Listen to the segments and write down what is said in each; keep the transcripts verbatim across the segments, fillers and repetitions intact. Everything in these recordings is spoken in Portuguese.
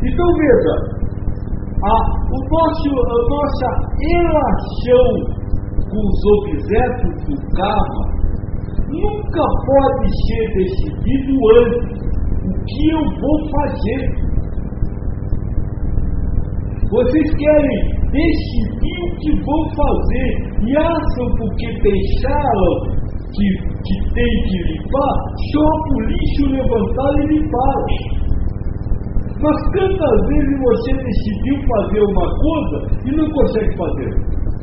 Então veja, a, o nosso, a nossa relação com os objetos do karma nunca pode ser decidido antes o que eu vou fazer. Vocês querem decidir o que vão fazer e acham porque deixaram que, que tem que limpar, só o lixo levantar e limpar. Mas quantas vezes você decidiu fazer uma coisa e não consegue fazer?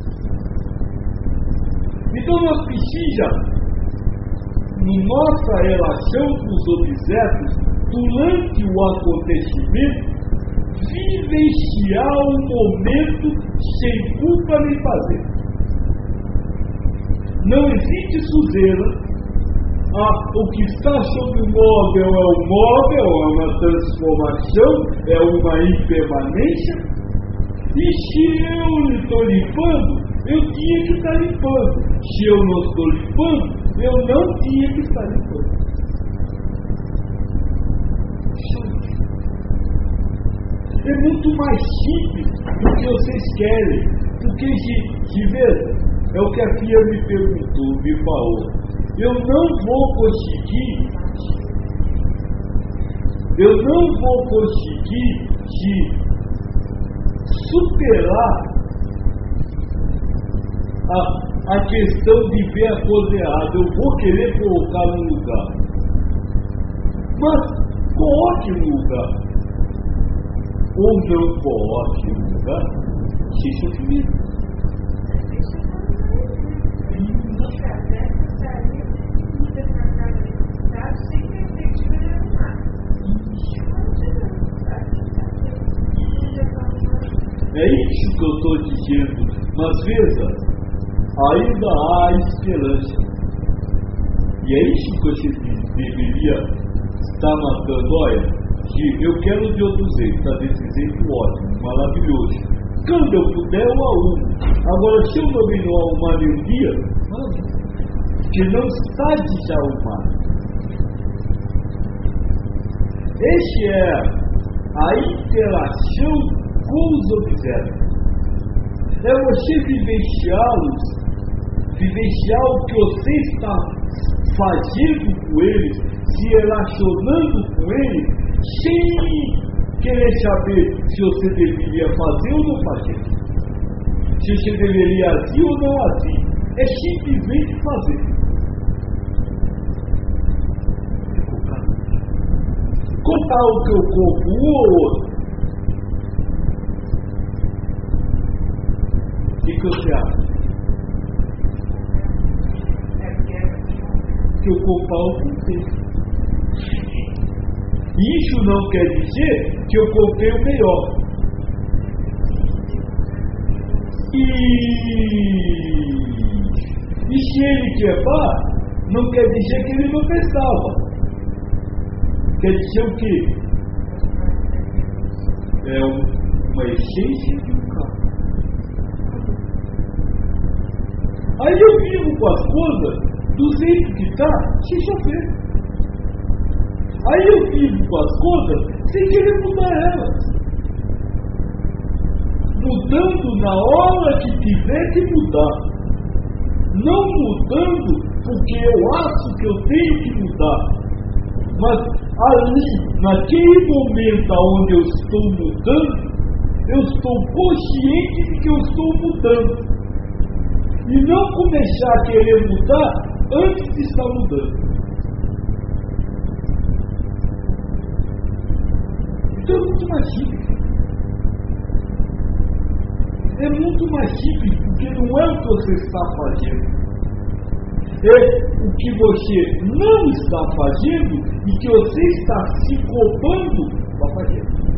Então nós precisamos, em nossa relação com os objetos, durante o acontecimento, vivenciar o momento sem culpa nem fazer. Não existe sujeira. Ah, o que está sobre o móvel é o móvel, é uma transformação, é uma impermanência. E se eu estou limpando, eu tinha que estar limpando. Se eu não estou limpando, eu não tinha que estar limpando. É muito mais simples do que vocês querem. Porque, de, de vez, é o que a Fia me perguntou, me falou. Eu não vou conseguir, eu não vou conseguir de superar a, a questão de ver a coisa errada. Eu vou querer colocar no lugar. Mas coloque no lugar. Ou não coloque no lugar, se sofrer. É isso que eu estou dizendo. Mas veja, ainda há esperança. E é isso que você deveria estar matando. Olha, que eu quero de outro jeito, está desse jeito ótimo, maravilhoso. Quando eu puder, eu arrumo. Agora, se eu também não arrumar nenhum dia, que não está desarrumado. Esse é a interação com os objetos. É você vivenciá-los, vivenciar o que você está fazendo com eles, se relacionando com eles, sem querer saber se você deveria fazer ou não fazer, se você deveria agir ou não agir. É simplesmente fazer. Contar o teu corpo um ou outro. O que você acha? Que eu comparo o contexto. Isso não quer dizer que eu contei o melhor. E, e se ele quebrar, não quer dizer que ele não pensava. Quer dizer o quê? É uma essência de um carro. Aí eu vivo com as coisas do jeito que está, sem sofrer. Aí eu vivo com as coisas sem querer mudar elas. Mudando na hora que tiver que mudar. Não mudando porque eu acho que eu tenho que mudar. Mas ali, naquele momento onde eu estou mudando, eu estou consciente de que eu estou mudando. E não começar a querer mudar antes de estar mudando. Então é muito mais simples. É muito mais simples, porque não é o que você está fazendo. É o que você não está fazendo e que você está se culpando para fazer.